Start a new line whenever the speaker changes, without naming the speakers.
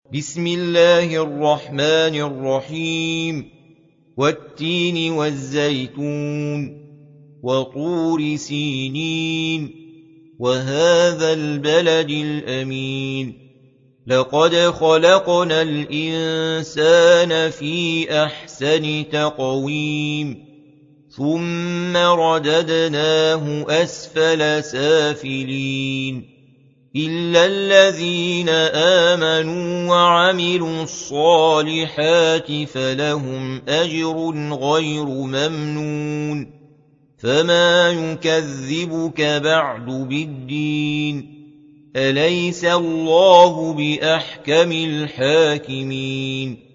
بسم الله الرحمن الرحيم والتين والزيتون وطور سينين وهذا البلد الأمين لقد خلقنا الإنسان في أحسن تقويم ثم رددناه أسفل سافلين إلا الذين آمنوا وعملوا الصالحات فلهم أجر غير ممنون فما يكذبك بعد بالدين أليس الله بأحكم الحاكمين